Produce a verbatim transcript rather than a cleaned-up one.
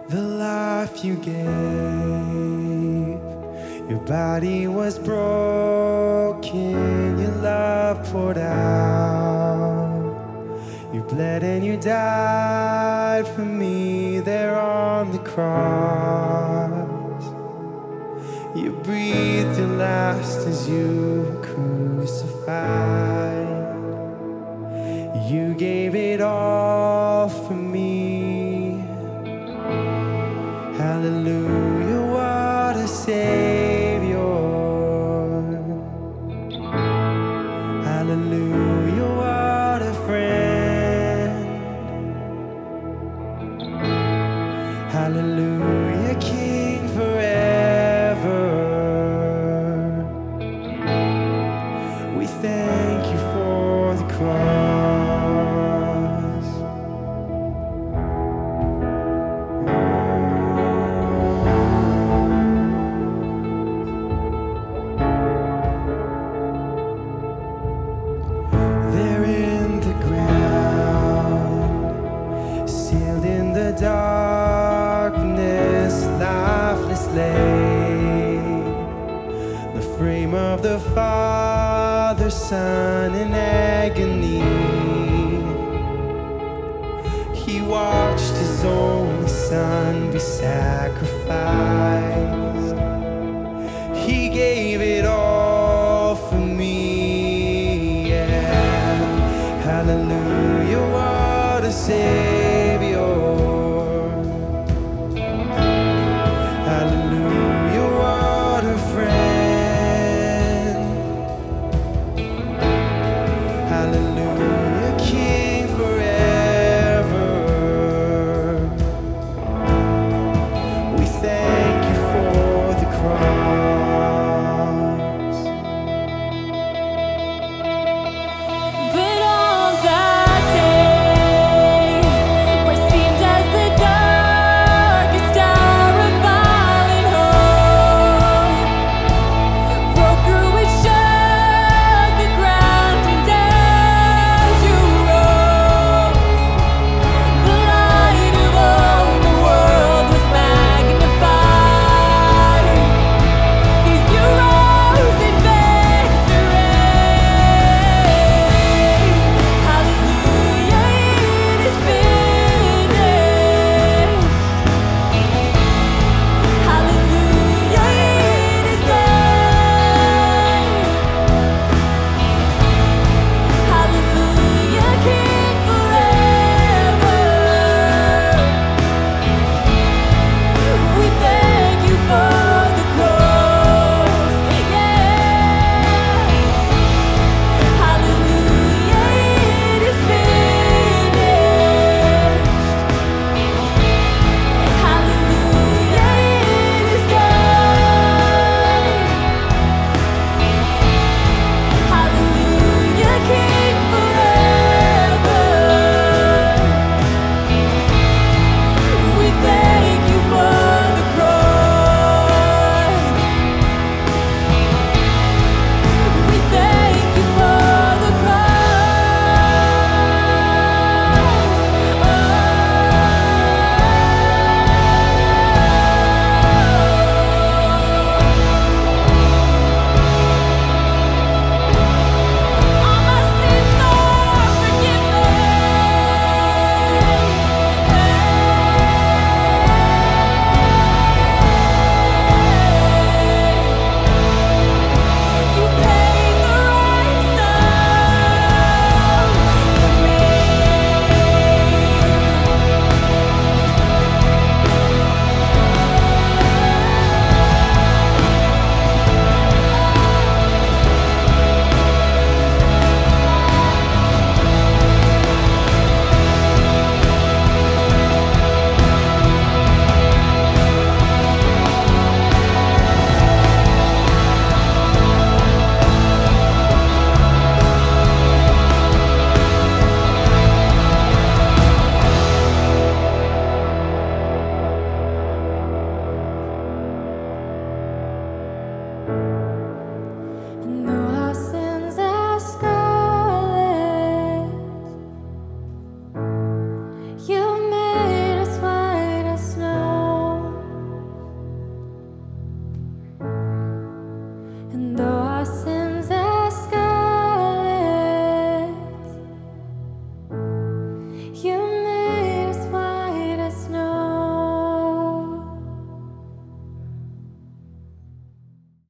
the life you gave. Your body was broken, your love poured out. You bled and you died for me there on the cross. You breathed your last as you were crucified. You gave it all for me. Hallelujah, what a Savior. Hallelujah, what a friend. Hallelujah, King forever. We thank you for the cross. Sealed in the darkness, lifeless laid, the frame of the Father, Son in agony. He watched his only Son be sacrificed. He gave it all for me, yeah. Hallelujah, what a Savior.